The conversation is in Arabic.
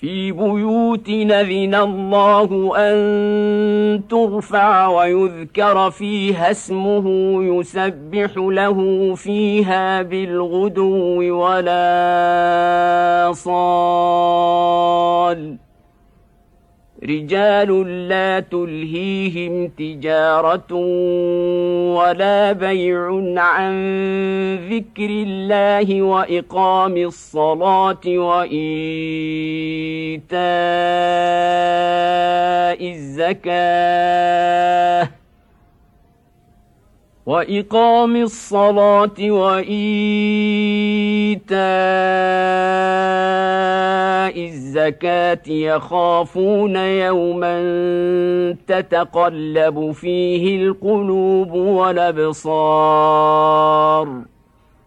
في بيوت أذن الله أن ترفع ويذكر فيها اسمه يسبح له فيها بالغدو ولا صال رجال لا تلهيهم تجارة ولا بيع عن ذكر الله وإقام الصلاة وإيتاء الزكاة يخافون يوما تتقلب فيه القلوب والأبصار